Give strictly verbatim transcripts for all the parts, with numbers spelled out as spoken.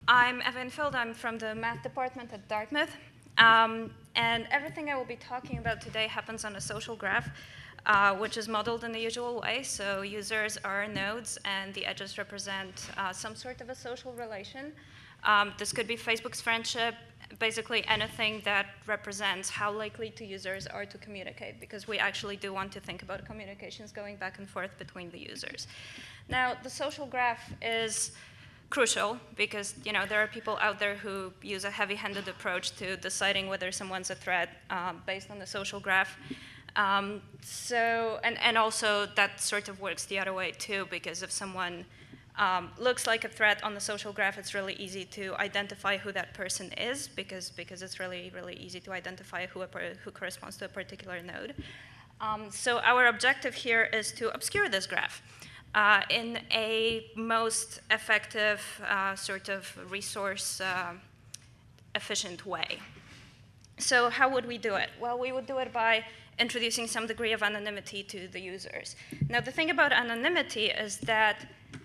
I'm Eva Infield. I'm from the math department at Dartmouth. Um, and everything I will be talking about today happens on a social graph, uh, which is modeled in the usual way. So users are nodes, and the edges represent uh, some sort of a social relation. Um, this could be Facebook's friendship, basically anything that represents how likely two users are to communicate, because we actually do want to think about communications going back and forth between the users. Now, the social graph is crucial because, you know, there are people out there who use a heavy-handed approach to deciding whether someone's a threat um, based on the social graph. Um, so, and, and also that sort of works the other way too, because if someone um, looks like a threat on the social graph, it's really easy to identify who that person is, because, because it's really, really easy to identify who, a, who corresponds to a particular node. Um, so our objective here is to obscure this graph Uh, in a most effective uh, sort of resource uh, efficient way. So how would we do it? Well, we would do it by introducing some degree of anonymity to the users. Now, the thing about anonymity is that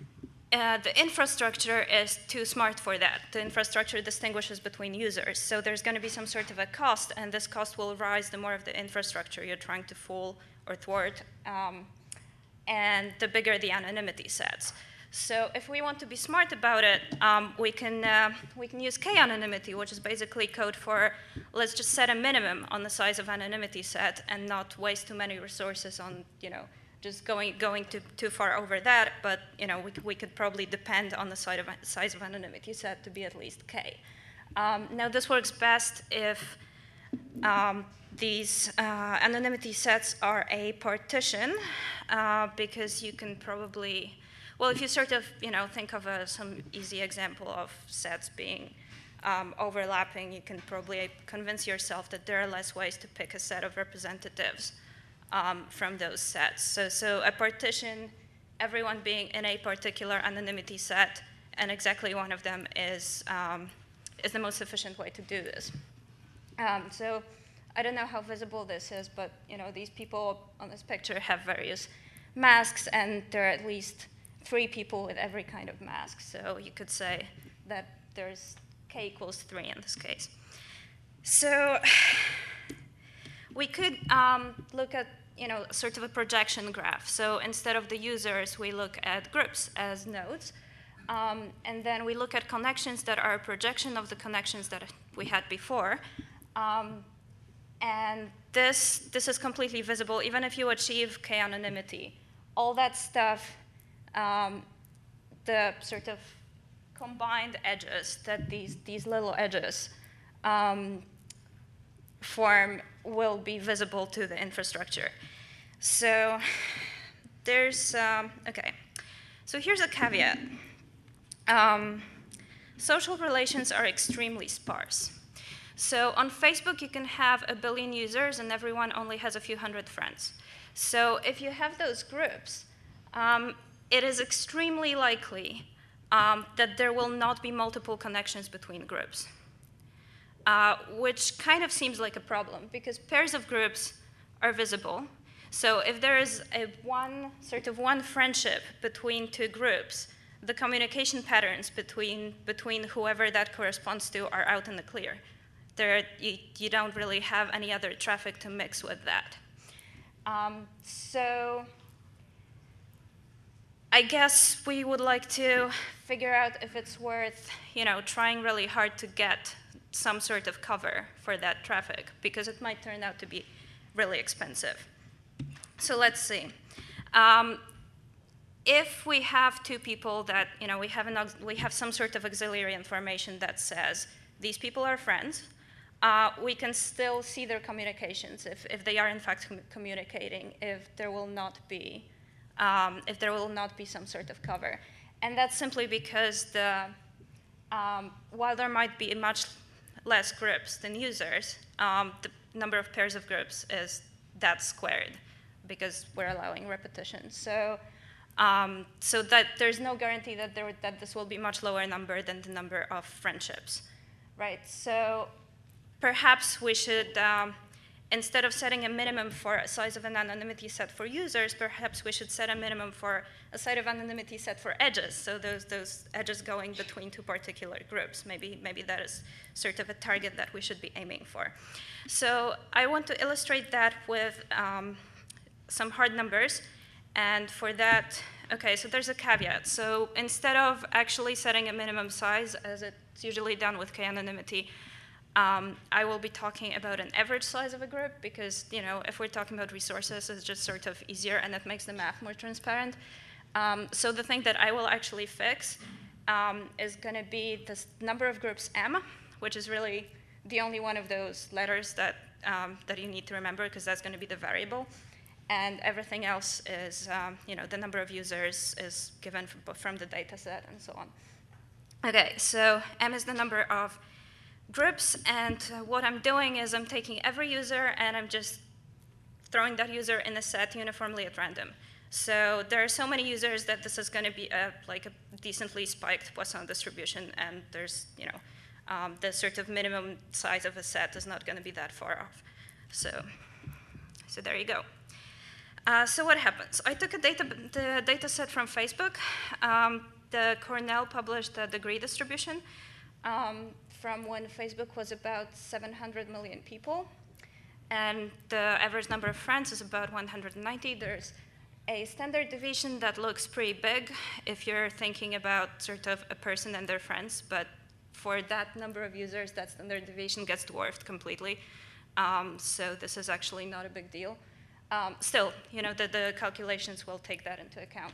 uh, the infrastructure is too smart for that. The infrastructure distinguishes between users. So there's going to be some sort of a cost, and this cost will rise the more of the infrastructure you're trying to fool or thwart. Um, and the bigger the anonymity sets. So if we want to be smart about it, um, we, can, uh, we can use k-anonymity, which is basically code for let's just set a minimum on the size of anonymity set and not waste too many resources on, you know, just going, going too, too far over that, but, you know, we, we could probably depend on the size of, size of anonymity set to be at least k. Um, now, this works best if um, these uh, anonymity sets are a partition, uh, because you can probably, well, if you sort of, you know, think of a, some easy example of sets being um, overlapping, you can probably convince yourself that there are less ways to pick a set of representatives um, from those sets. So, so a partition, everyone being in a particular anonymity set, and exactly one of them is, um, is the most efficient way to do this. Um, so I don't know how visible this is, but, you know, these people on this picture have various masks, and there are at least three people with every kind of mask. So you could say that there's k equals three in this case. So we could um, look at, you know, sort of a projection graph. So instead of the users, we look at groups as nodes. Um, and then we look at connections that are a projection of the connections that we had before. Um, and this, this is completely visible, even if you achieve k-anonymity. All that stuff, um, the sort of combined edges that these, these little edges um, form will be visible to the infrastructure. So there's, um, okay. So here's a caveat. Um, social relations are extremely sparse. So on Facebook, you can have a billion users, and everyone only has a few hundred friends. So if you have those groups, um, it is extremely likely um, that there will not be multiple connections between groups, uh, which kind of seems like a problem, because pairs of groups are visible. So if there is a one, sort of one friendship between two groups, the communication patterns between, between whoever that corresponds to are out in the clear. There, you, you don't really have any other traffic to mix with that. Um, so I guess we would like to figure out if it's worth, you know, trying really hard to get some sort of cover for that traffic, because it might turn out to be really expensive. So let's see. Um, if we have two people that, you know, we have, an, we have some sort of auxiliary information that says these people are friends, Uh, we can still see their communications if, if they are in fact com communicating, if there will not be, um, if there will not be some sort of cover. And that's simply because the, um, while there might be much less groups than users, um, the number of pairs of groups is that squared, because we're allowing repetition. So, um, so that there's no guarantee that, there, that this will be much lower number than the number of friendships, right? So perhaps we should um, instead of setting a minimum for a size of an anonymity set for users, perhaps we should set a minimum for a size of anonymity set for edges, so those, those edges going between two particular groups. Maybe, maybe that is sort of a target that we should be aiming for. So I want to illustrate that with um, some hard numbers, and for that, okay, so there's a caveat. So instead of actually setting a minimum size, as it's usually done with k-anonymity, Um, I will be talking about an average size of a group because, you know, if we're talking about resources, it's just sort of easier and it makes the math more transparent. Um, so the thing that I will actually fix um, is going to be this number of groups M, which is really the only one of those letters that, um, that you need to remember because that's going to be the variable. And everything else is, um, you know, the number of users is given from, from the data set and so on. Okay, so M is the number of groups, and uh, what I'm doing is I'm taking every user and I'm just throwing that user in a set uniformly at random. So there are so many users that this is going to be a, like a decently spiked Poisson distribution, and there's, you know, um, the sort of minimum size of a set is not going to be that far off. So, so there you go. Uh, so what happens? I took a data, the data set from Facebook. Um, the Cornell published a degree distribution um, from when Facebook was about seven hundred million people. And the average number of friends is about one hundred ninety. There's a standard deviation that looks pretty big if you're thinking about sort of a person and their friends. But for that number of users, that standard deviation gets dwarfed completely. Um, so this is actually not a big deal. Um, still, you know, the, the calculations will take that into account.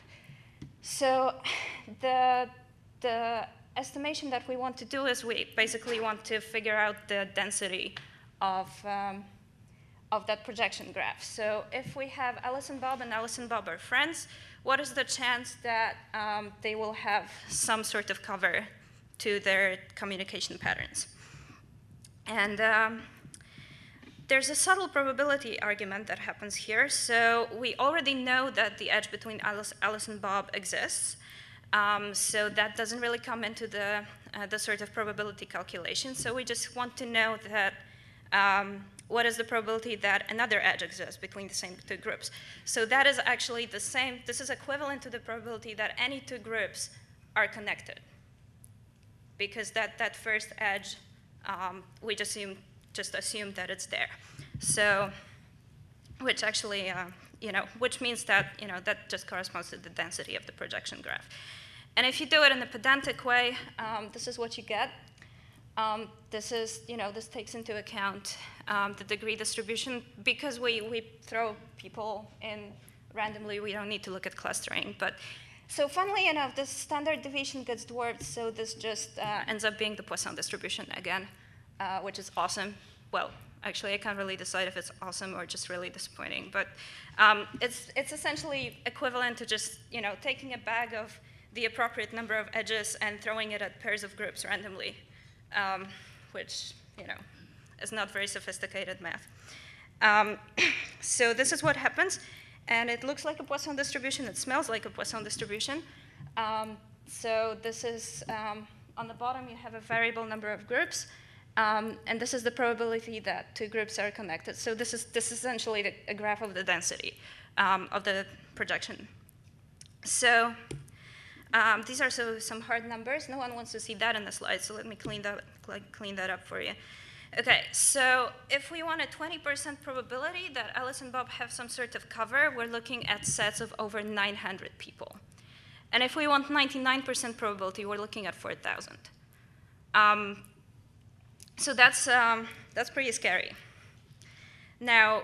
So the, the estimation that we want to do is we basically want to figure out the density of, um, of that projection graph. So if we have Alice and Bob and Alice and Bob are friends, what is the chance that um, they will have some sort of cover to their communication patterns? And um, there's a subtle probability argument that happens here. So we already know that the edge between Alice, Alice and Bob exists. Um, so that doesn't really come into the, uh, the sort of probability calculation. So we just want to know that um, what is the probability that another edge exists between the same two groups. So that is actually the same. This is equivalent to the probability that any two groups are connected. Because that, that first edge, um, we just assume, just assume that it's there. So, which actually, uh, you know, which means that, you know, that just corresponds to the density of the projection graph. And if you do it in a pedantic way, um, this is what you get. Um, this is, you know, this takes into account um, the degree distribution. Because we, we throw people in randomly, we don't need to look at clustering. But so funnily enough, this standard deviation gets dwarfed, so this just uh, ends up being the Poisson distribution again, uh, which is awesome. Well, actually, I can't really decide if it's awesome or just really disappointing. But um, it's, it's essentially equivalent to just, you know, taking a bag of the appropriate number of edges and throwing it at pairs of groups randomly, um, which, you know, is not very sophisticated math. Um, so this is what happens. And it looks like a Poisson distribution. It smells like a Poisson distribution. Um, so this is, um, on the bottom, you have a variable number of groups. Um, and this is the probability that two groups are connected. So this is, this is essentially the, a graph of the density um, of the projection. So um, these are so, some hard numbers. No one wants to see that in the slide, so let me clean that, clean that up for you. OK, so if we want a twenty percent probability that Alice and Bob have some sort of cover, we're looking at sets of over nine hundred people. And if we want ninety-nine percent probability, we're looking at four thousand. Um, so that's, um, that's pretty scary. Now,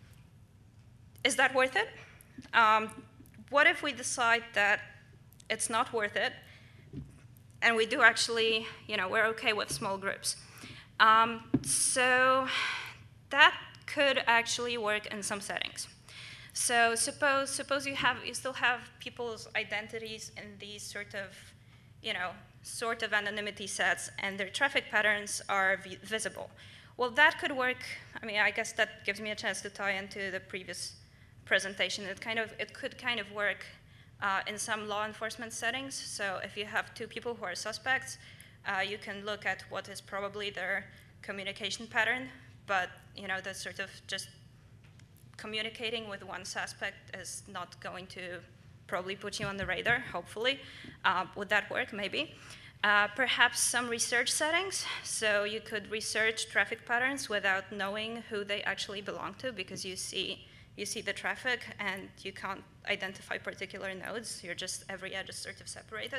is that worth it? Um, what if we decide that it's not worth it, and we do actually, you know, we're OK with small groups? Um, so that could actually work in some settings. So suppose, suppose you, have, you still have people's identities in these sort of, you know, sort of anonymity sets, and their traffic patterns are vi visible. Well, that could work. I mean, I guess that gives me a chance to tie into the previous presentation. It kind of, it could kind of work uh, in some law enforcement settings. So if you have two people who are suspects, Uh, you can look at what is probably their communication pattern but you know, that sort of just communicating with one suspect is not going to probably put you on the radar, hopefully. Uh, would that work? Maybe. Uh, perhaps some research settings, so you could research traffic patterns without knowing who they actually belong to, because you see you see the traffic and you can't identify particular nodes. You're just, every edge is sort of separated.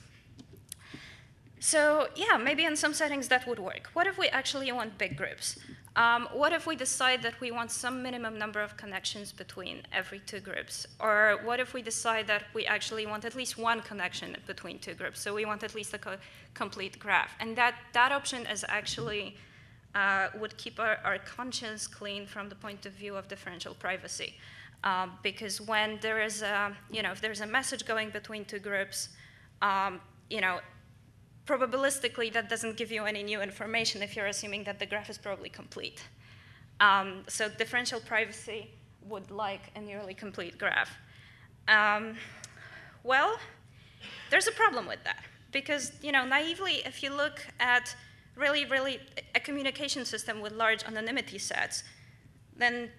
So yeah, maybe in some settings that would work. What if we actually want big groups? Um, what if we decide that we want some minimum number of connections between every two groups? Or what if we decide that we actually want at least one connection between two groups? So we want at least a co complete graph. And that, that option is actually, uh, would keep our, our conscience clean from the point of view of differential privacy. Um, because when there is a, you know, if there's a message going between two groups, um, you know, probabilistically, that doesn't give you any new information if you're assuming that the graph is probably complete. Um, so differential privacy would like a nearly complete graph. Um, well, there's a problem with that, because you know, naively, if you look at really, really a communication system with large anonymity sets, then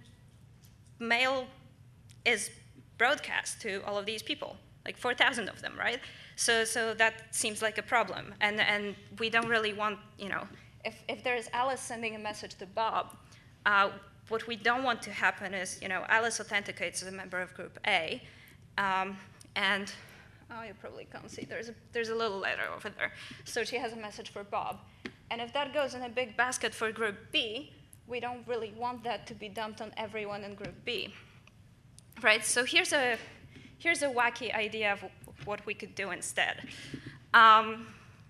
mail is broadcast to all of these people, like four thousand of them, right? So, so that seems like a problem, and, and we don't really want, you know, if, if there's Alice sending a message to Bob, uh, what we don't want to happen is, you know, Alice authenticates as a member of group A, um, and, oh, you probably can't see, there's a, there's a little letter over there. So she has a message for Bob, and if that goes in a big basket for group B, we don't really want that to be dumped on everyone in group B, right? So here's a, here's a wacky idea of what we could do instead. Um,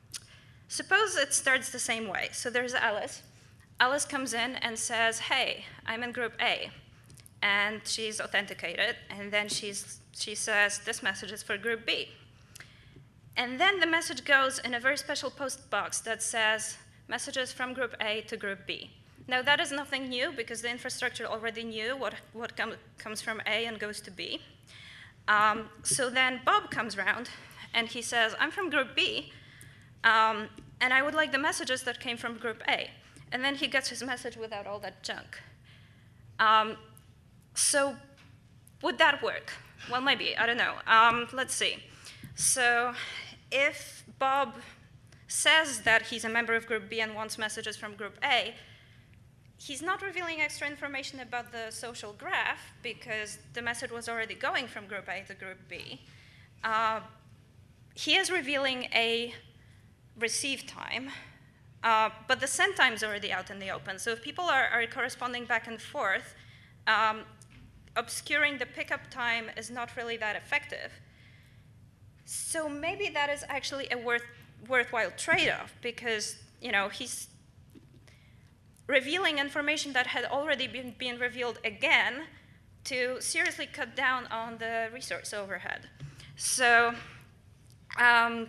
suppose it starts the same way. So there's Alice. Alice comes in and says, hey, I'm in group A. And she's authenticated. And then she's, she says, this message is for group B. And then the message goes in a very special post box that says, messages from group A to group B. Now, that is nothing new, because the infrastructure already knew what, what com comes from A and goes to B. Um, so then Bob comes around, and he says, I'm from group B, um, and I would like the messages that came from group A. And then he gets his message without all that junk. Um, so would that work? Well, maybe, I don't know. Um, let's see. So if Bob says that he's a member of group B and wants messages from group A, he's not revealing extra information about the social graph, because the message was already going from group A to group B. Uh, he is revealing a receive time, uh, but the send time is already out in the open. So if people are, are corresponding back and forth, um, obscuring the pickup time is not really that effective. So maybe that is actually a worth, worthwhile trade-off, because you know, he's revealing information that had already been, been revealed again to seriously cut down on the resource overhead. So um,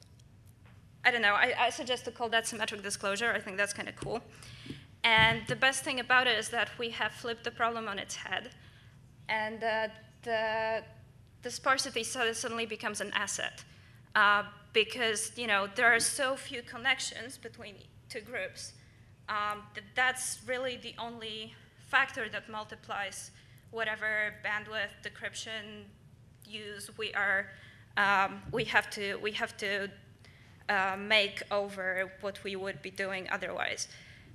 I don't know, I, I suggest to call that symmetric disclosure. I think that's kind of cool. And the best thing about it is that we have flipped the problem on its head, and uh, the, the sparsity suddenly becomes an asset, uh, because you know, there are so few connections between two groups. Um, that that's really the only factor that multiplies whatever bandwidth, decryption use we are um, we have to we have to uh, make over what we would be doing otherwise.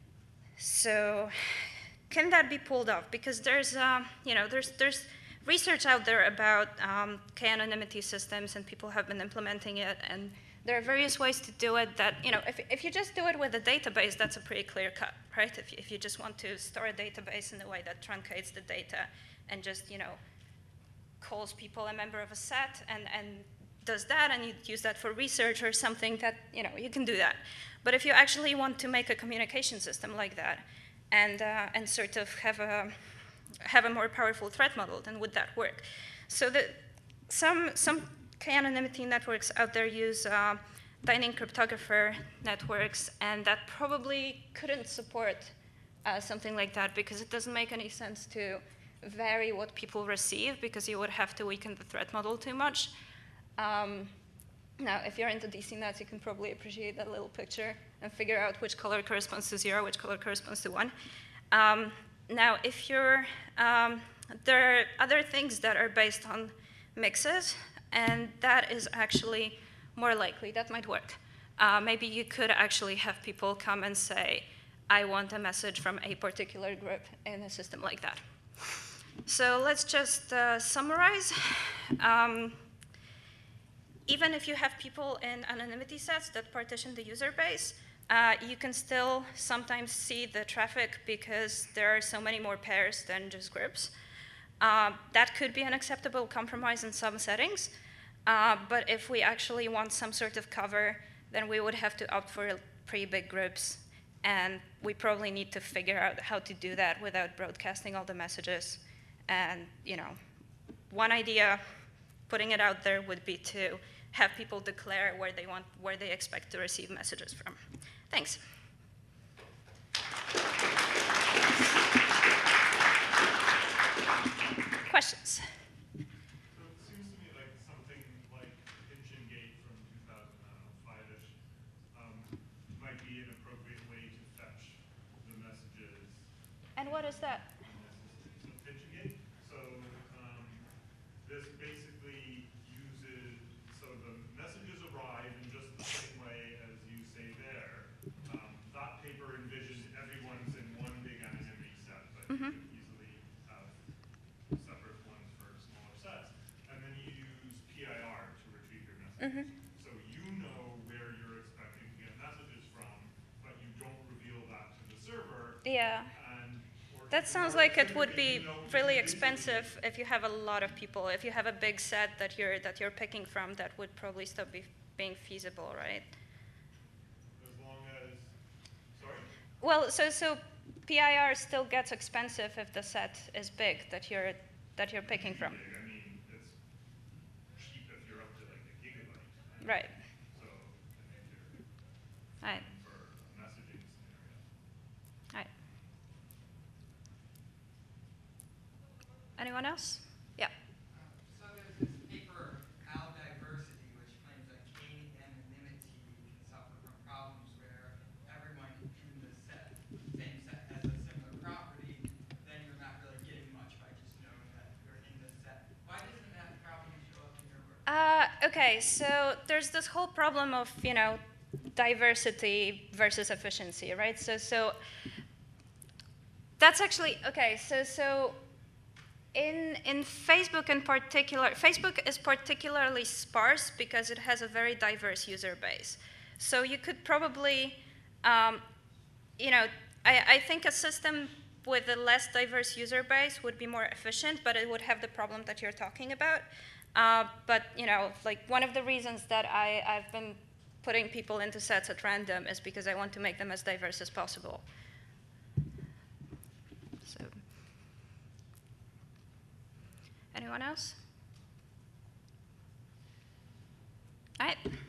So, can that be pulled off? Because there's uh, you know there's there's research out there about um, k-anonymity systems, and people have been implementing it, and there are various ways to do it that, you know, if, if you just do it with a database, that's a pretty clear cut, right? If you, if you just want to store a database in a way that truncates the data and just, you know, calls people a member of a set and, and does that, and you use that for research or something, that, you know, you can do that. But if you actually want to make a communication system like that and, uh, and sort of have a, have a more powerful threat model, then would that work? So the, some, some k-anonymity networks out there use uh, Dining cryptographer networks, and that probably couldn't support uh, something like that, because it doesn't make any sense to vary what people receive, because you would have to weaken the threat model too much. Um, now, if you're into D C nuts, you can probably appreciate that little picture and figure out which color corresponds to zero, which color corresponds to one. Um, now, if you're, um, there are other things that are based on mixes, and that is actually more likely. That might work. Uh, maybe you could actually have people come and say, I want a message from a particular group in a system like that. So let's just uh, summarize. Um, even if you have people in anonymity sets that partition the user base, uh, you can still sometimes see the traffic because there are so many more pairs than just groups. Uh, that could be an acceptable compromise in some settings. Uh, but if we actually want some sort of cover, then we would have to opt for pretty big groups. And we probably need to figure out how to do that without broadcasting all the messages. And, you know, one idea, putting it out there, would be to have people declare where they want, where they expect to receive messages from. Thanks. Questions? So it seems to me like something like PinchingGate from two thousand five-ish um, might be an appropriate way to fetch the messages. And what is that? So PinchingGate. So um, this basically uses, so the messages arrive in just the same way as you say there. Um, that paper envisioned everyone's in one big anonymity set, but Mm-hmm. you could easily have separate ones for smaller sets. And then you use P I R to retrieve your messages. Mm-hmm. So you know where you're expecting to get messages from, but you don't reveal that to the server. Yeah. And, or, That sounds or like it would be you know, really you expensive if you have a lot of people. If you have a big set that you're that you're picking from, that would probably stop be, being feasible, right? As long as, sorry? Well, so so P I R still gets expensive if the set is big that you're that you're picking from. I mean, it's cheap if you're up to like a gigabyte. Right. So I think you're Right. for a messaging scenario. Right. Anyone else? Yeah. So there's this paper, Al Diversity, which claims that k-anonymity can suffer from problems where everyone in the set, same set, has a similar property. Then you're not really getting much by just knowing that you're in the set. Why doesn't that problem show up in your work? Uh, okay, so there's this whole problem of, you know, diversity versus efficiency, right? So so that's actually okay. So so. In, in Facebook in particular, Facebook is particularly sparse because it has a very diverse user base. So you could probably, um, you know, I, I think a system with a less diverse user base would be more efficient, but it would have the problem that you're talking about. Uh, but, you know, like one of the reasons that I, I've been putting people into sets at random is because I want to make them as diverse as possible. So. Anyone else? All right.